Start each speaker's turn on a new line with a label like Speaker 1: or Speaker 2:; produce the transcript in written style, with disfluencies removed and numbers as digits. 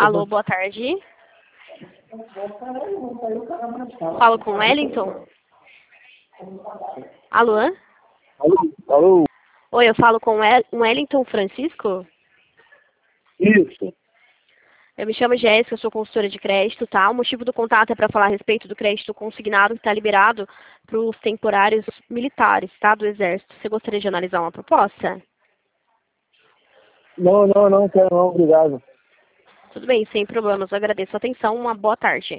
Speaker 1: Alô, boa tarde. Falo com Wellington? Alô?
Speaker 2: Alô?
Speaker 1: Oi, eu falo com Wellington Francisco?
Speaker 2: Isso.
Speaker 1: Eu me chamo Jéssica, eu sou consultora de crédito, tá? O motivo do contato é para falar a respeito do crédito consignado que está liberado para os temporários militares, tá? Do Exército. Você gostaria de analisar uma proposta?
Speaker 2: Não quero não, obrigado.
Speaker 1: Tudo bem, sem problemas. Eu agradeço a atenção. Uma boa tarde.